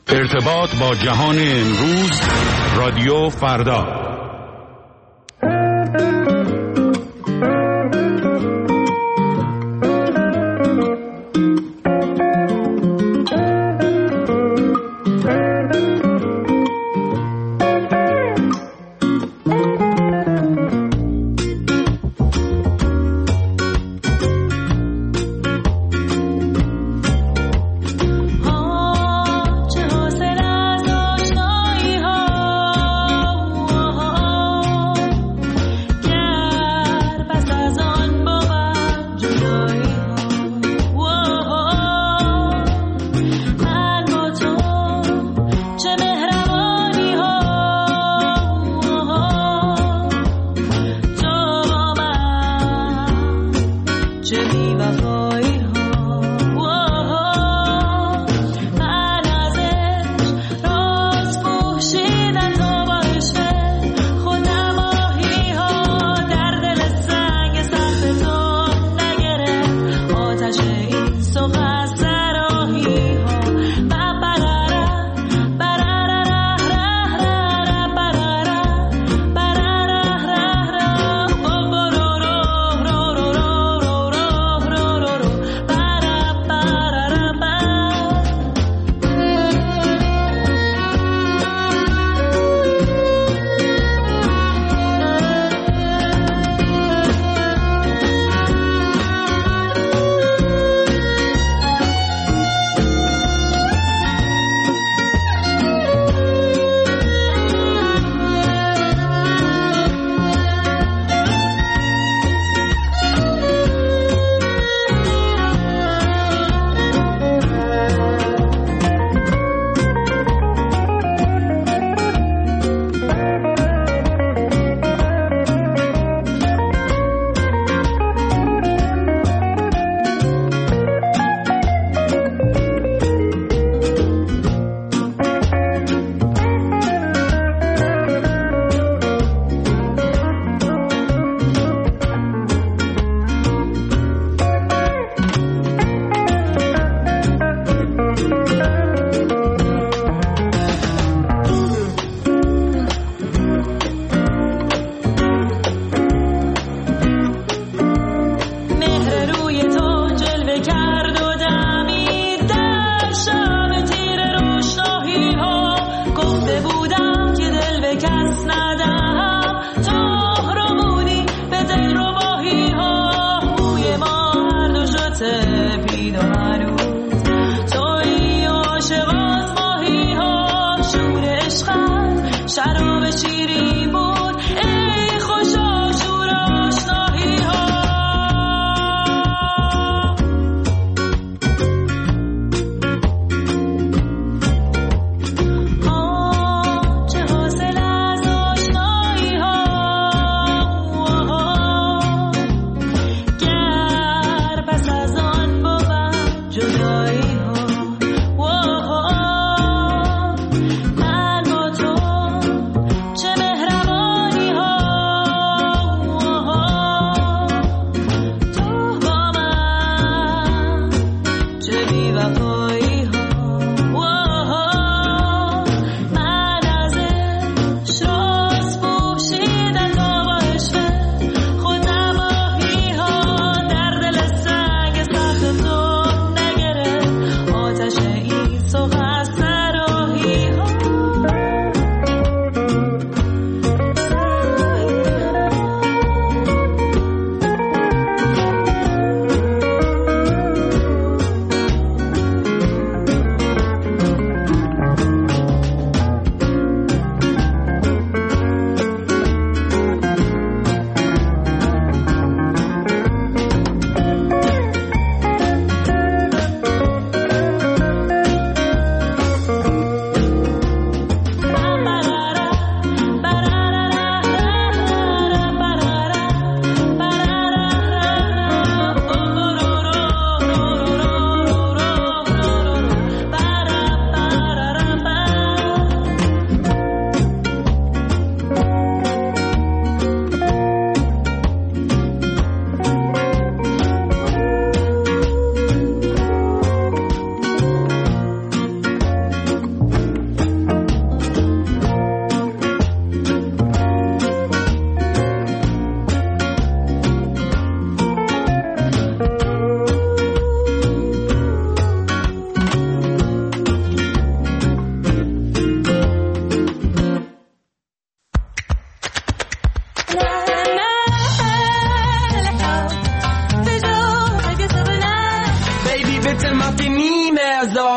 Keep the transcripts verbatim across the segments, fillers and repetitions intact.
ارتباط با جهان امروز، رادیو فردا. چه حاصل از آشنایی ها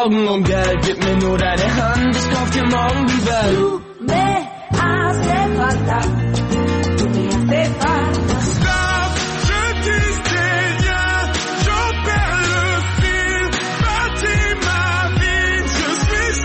Augen und Geld, gib mir nur deine Hand, ich kauf dir morgen die Welt. Du me hace falta, du me hace falta. Stop, je disais rien, j'en perds le fil, bâtis ma vie, je suis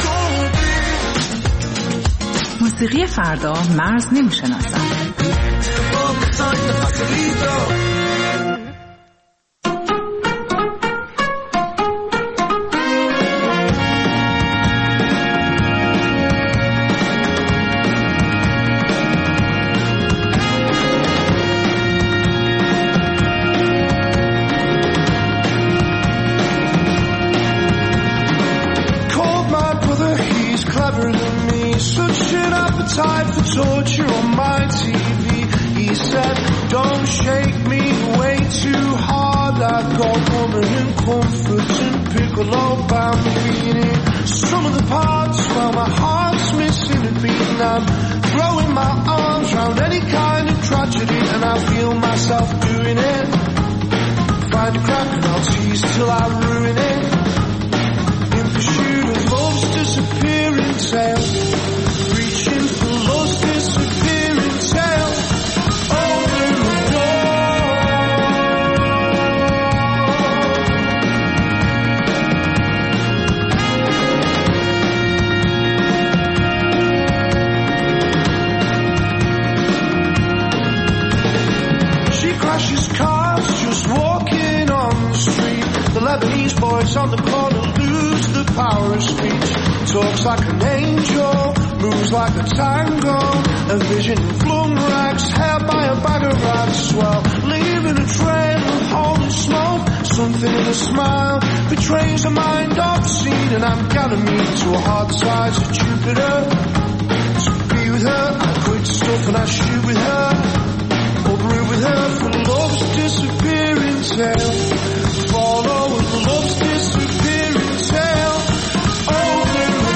assombri. موسیقی فردا مرز نمیشناسد. Appetite for torture on my T V. He said, don't shake me way too hard. I've got woman and comfort and piccolo bambini. Some of the parts, well, my heart's missing a beat. And I'm throwing my arms round any kind of tragedy, and I feel myself doing it. Find a crack and I'll tease till I ruin it. In pursuit of love's disappearing tale, reaching for love's disappearing tale. Open the She crashes cars just walking on the street. The Lebanese boys on the corner lose the power of speech. Talks like an angel, moves like a tango, a vision of flung rags, held by a bag of rats. Well, leaving a trail of holy smoke, something in a smile betrays a mind obscene. And I'm Ganymede to a hard side of Jupiter. To be with her, I quit stuff and I shoot with her, or brew with her for love's disappearing tale. Follow with love's disappearing tale. Open the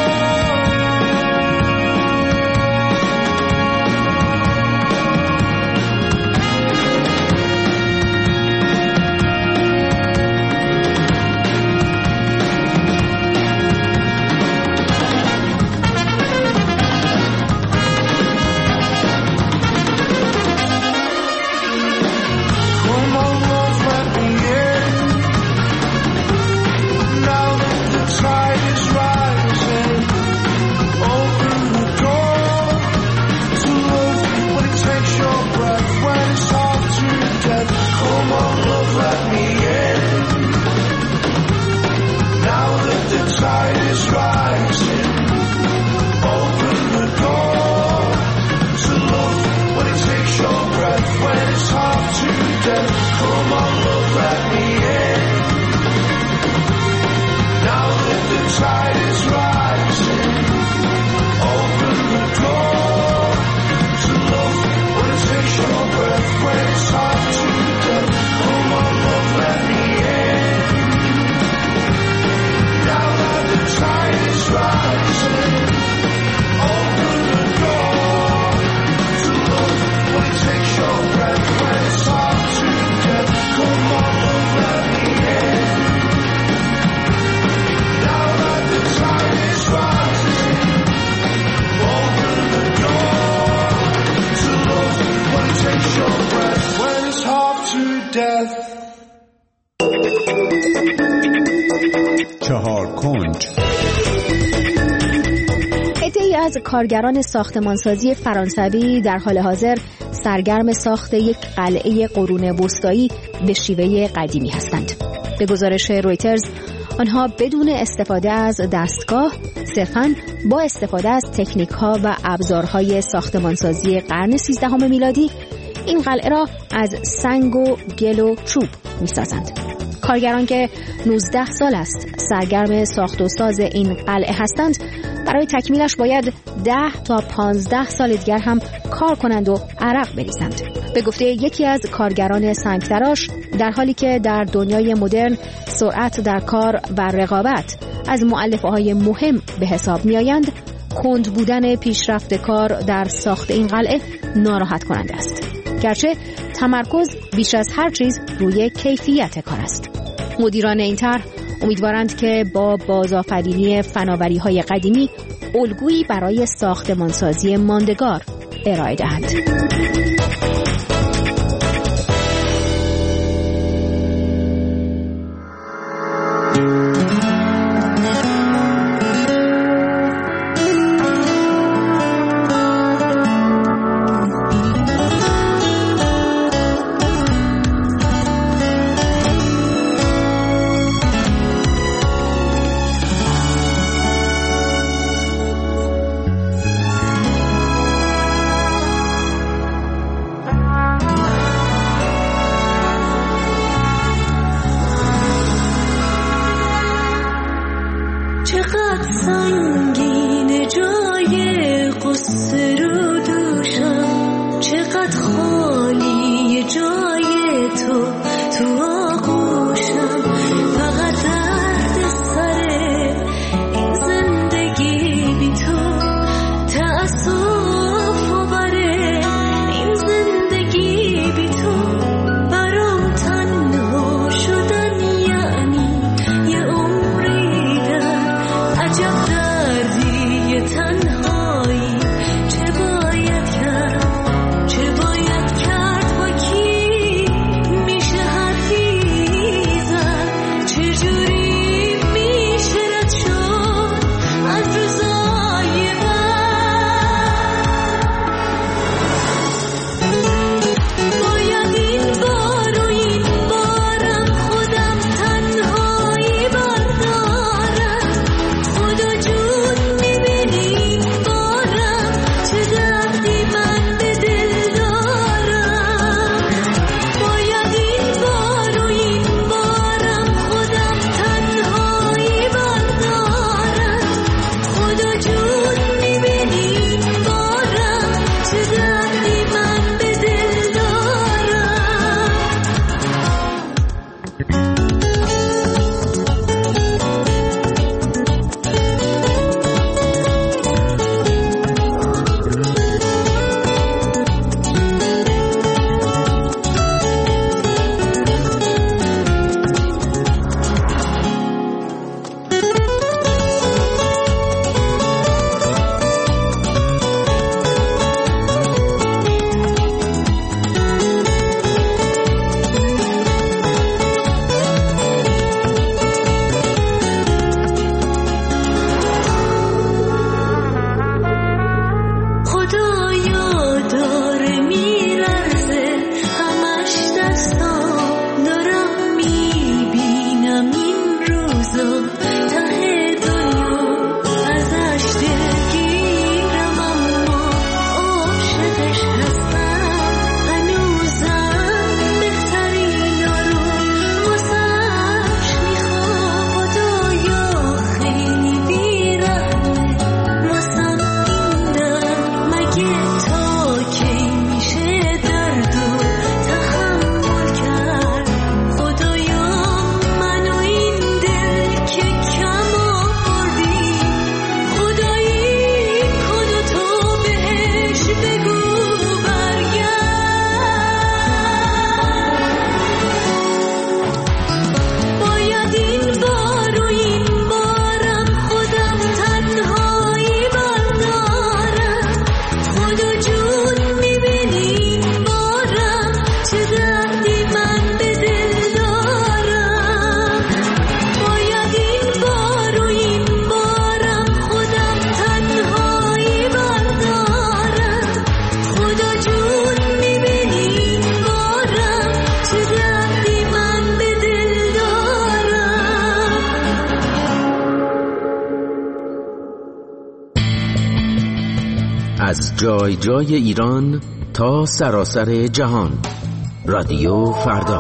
از کارگران ساختمانسازی فرانسوی در حال حاضر سرگرم ساخت یک قلعه قرون وسطایی به شیوه قدیمی هستند. به گزارش رویترز، آنها بدون استفاده از دستگاه، صرفاً با استفاده از تکنیک‌ها و ابزارهای ساختمانسازی قرن سیزدهم میلادی این قلعه را از سنگ و گل و چوب می‌سازند. کارگران که نوزده سال است سرگرم ساخت و ساز این قلعه هستند، برای تکمیلش باید ده تا پانزده سال دیگر هم کار کنند و عرق بریزند. به گفته یکی از کارگران سنگتراش، در حالی که در دنیای مدرن سرعت در کار و رقابت از مؤلفه‌های مهم به حساب می‌آیند، کند بودن پیشرفت کار در ساخت این قلعه ناراحت کننده است. گرچه تمرکز بیش از هر چیز روی کیفیت کار است. مدیران این طرح امیدوارند که با بازآفرینی فناوری‌های قدیمی الگویی برای ساختمانسازی ماندگار ارائه دهند. از جای جای ایران تا سراسر جهان، رادیو فردا.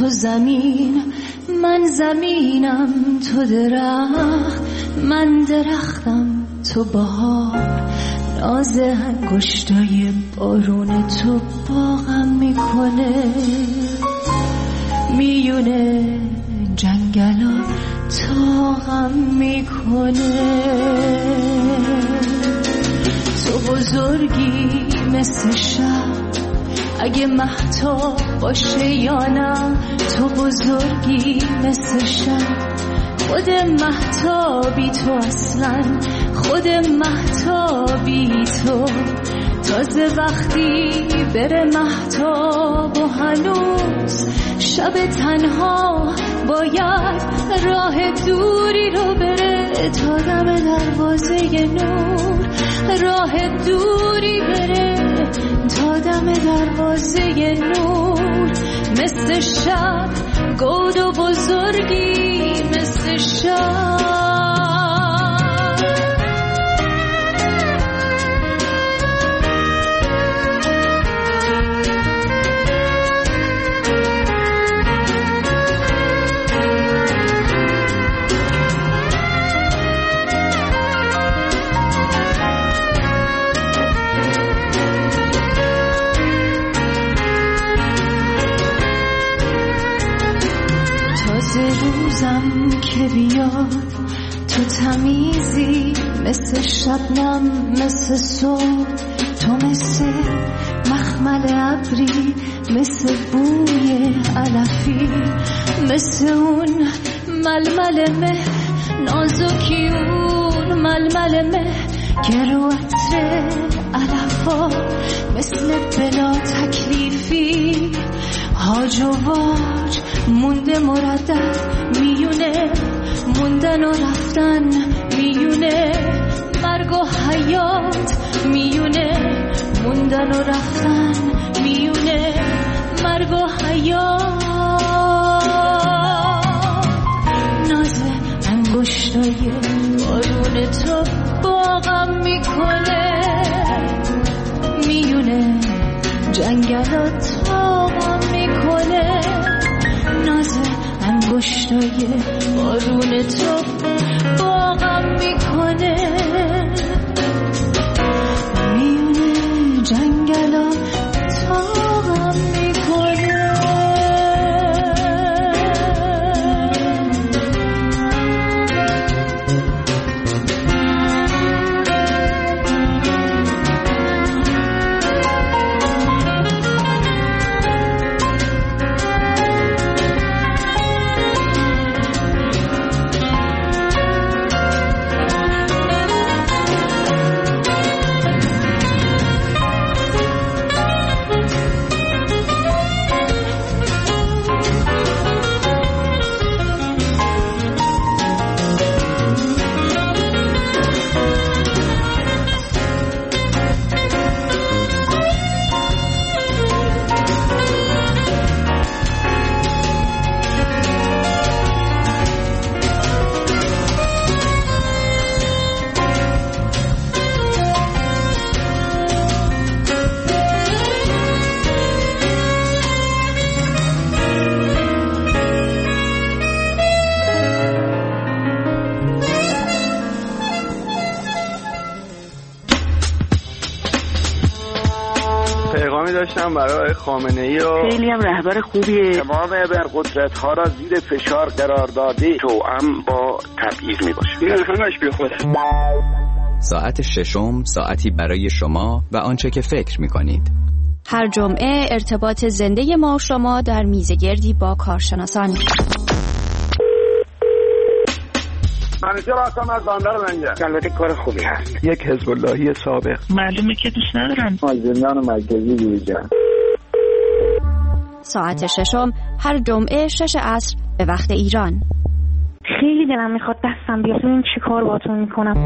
تو زمین، من زمینم تو درخت، من درختم تو بهار. ناز انگشتای بارون تو باغم میکنه، میونه جنگلا تاغم میکنه. تو بزرگی مثل شب، اگه مهتاب باشه یا نه. تو بزرگی مثل شب، خود مهتابی تو اصلا، خود مهتابی تو. تازه وقتی بره مهتاب و هنوز شب تنها باید راه دوری رو بره تا دم دروازه نور. راه دوری بره تا دم دروازه نور. مثل شب گود و بزرگی مثل شب. روزم که بیاد تو تمیزی مثل شبنم، مثل صبح تو، مثل مخمل ابری، مثل بوی علفی، مثل اون ململ مه نازکی، اون ململ مه که رو عطر علفا، مثل بلا تکلیفی هاج و واج مونده مردد میونه، موندن و رفتن میونه، مرگ و حیات میونه، موندن و رفتن میونه، مرگ و حیات. ناز انگشتای بارون تو باغم میکنه، میونه جنگلات تاغم میکنه. ناز انگشتای بارون تو باغم میکنه، میونه جنگلا تاغم میکنه. داشتم برای خامنه‌ای و خیلی هم رهبر خوبیه. تمام ابرقدرت‌ها را زیر فشار قرار داده، توأم با تبعیض میباشه. این همش بی خوده. ساعت ششم، ساعتی برای شما و آنچه که فکر میکنید. هر جمعه ارتباط زنده ما و شما در میزگردی با کارشناسان. منیجر هستم از بندر منجر. البته کار خوبی هست. یک حزب اللهی سابق. معلومه که دوست ندارم. مازندران مرکزی دیویژن. ساعت ششم هر جمعه شش عصر به وقت ایران. خیلی دلم میخواد دستم بیاد ببین چی کار باهاتون میکنم.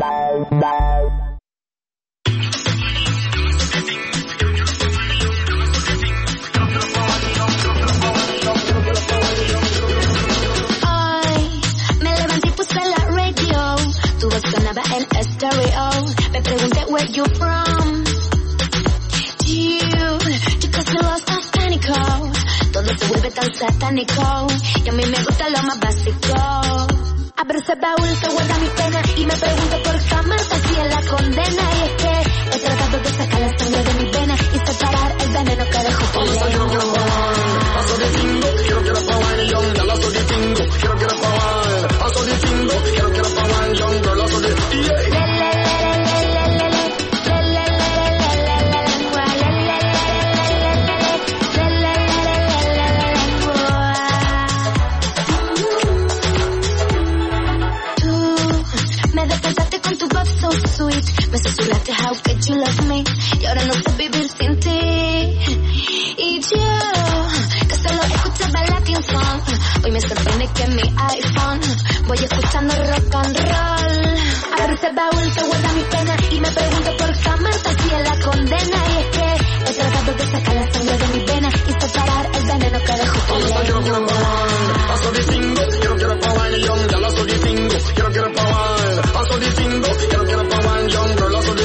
En estéreo, me pregunté where you from. You, you got me lost off panico. Todo todo se vuelve tan satánico. Y a mí me gusta lo más básico. Abro ese baúl que guarda mi pena y me pregunto por qué amarte así en la condena. Y es que he tratado de sacar la sangre de mi vena y separar el veneno que dejó tu lengua. Quiero, quiero probar, paso de tingo, quiero, quiero probar el young girl, paso de tingo, quiero, quiero probar, paso de tingo, quiero, quiero probar el young girl, paso de yeah. Me susurraste how could you love me y ahora no sé vivir sin ti. Y yo que solo escuchaba Latin song, hoy me sorprende que en mi iPhone voy escuchando rock and roll. Abro ese baúl que guarda mi pena y me pregunto por qué amarte así en la condena. Y es que he tratado de sacar la sangre de mi vena y separar el veneno que dejó tu lengua. Quiero, quiero probar, paso de tingo, quiero, quiero probar el young, ya lazo de tingo, quiero, quiero probar, paso de tingo, quiero, quiero probar el young.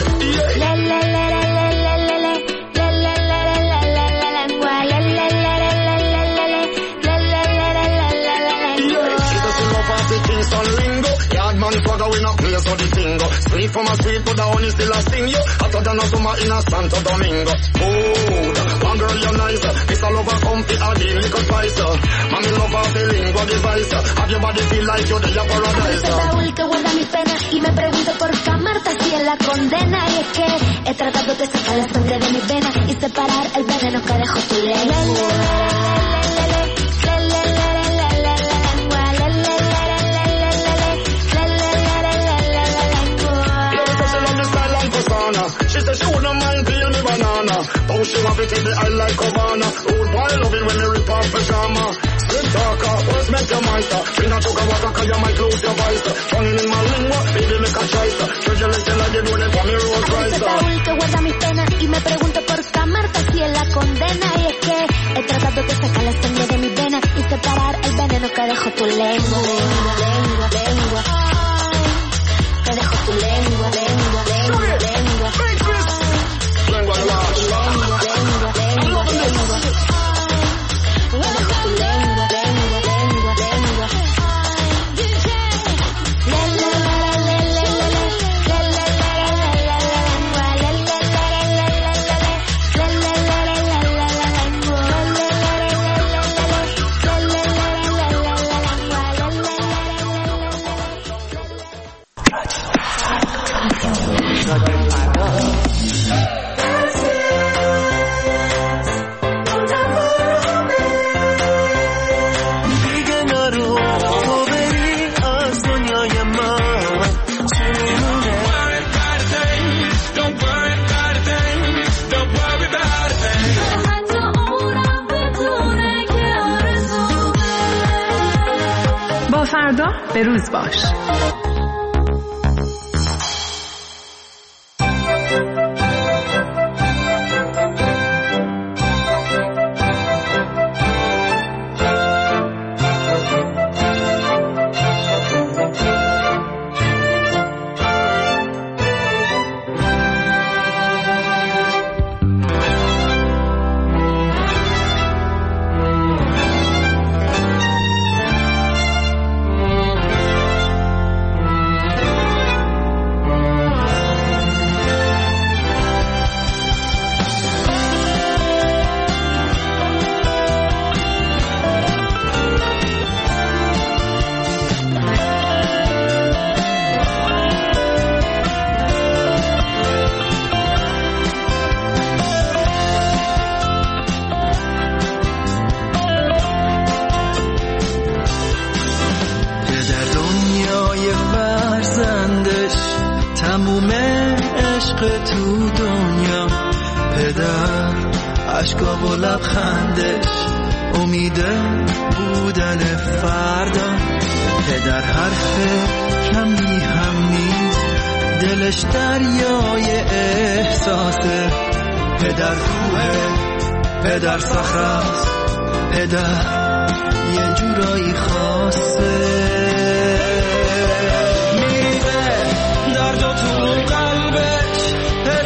So the tingo, sweet from a sweet, but the honey still a sting you. Hotter than a summer in a Santo Domingo. Mood, one girl you're nice. This all over comfy, a deal little spice. Mommy love her feeling, what device. Have your body feel like you're the paradise. Ese baúl que guarda mi pena y me pregunto por qué amarte así en la condena. Y es que he tratado de sacar la sangre de mi vena y separar el veneno que dejó tu lengua. She said she wouldn't mind peel me banana. Oh, she want to take the eye like Havana. Old boy love it when you rip off pajama. Slim talker, what's meant your master? She not talk about her cause you might lose your voice. Turning in my lingua, baby make a choice. Treasure little like you do them for me Rolls Royce. Ese baúl que guarda mi pena y me pregunto por qué amarte así en la condena. Y es que he tratado de sacar la sangre de mi vena y separar el veneno que dejó tu lengua. Lengua, lengua, que dejó tu lengua, lengua, lengua, lengua. Lengua, lengua, lengua, lengua, lengua, lengua. Que dejó tu lengua, lengua, lengua, lengua. La la la la la la la la la la la فردا به روز باش.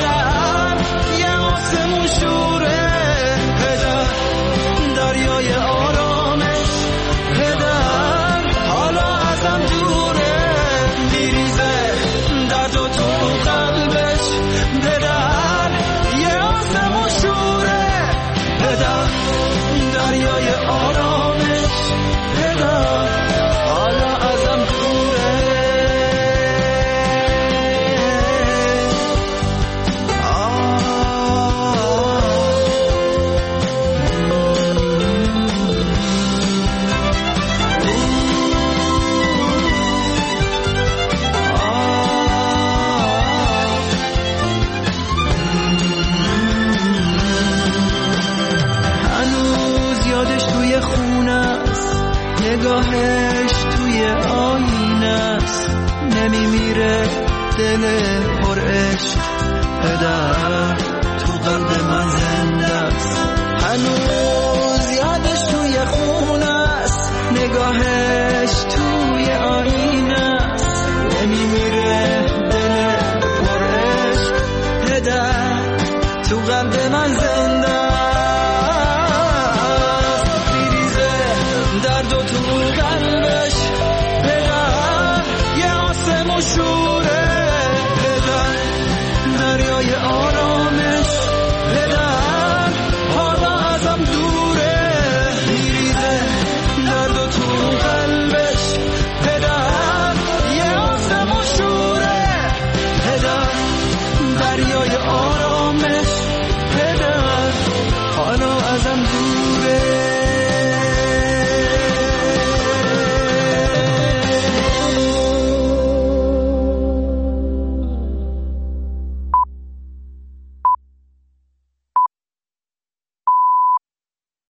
دریای پدر دریای آرامش پدر حالا ازم دوره نگاهش توی آینه است نمیمیره دل پر عشق پدر تو قلب من زنده است هنوز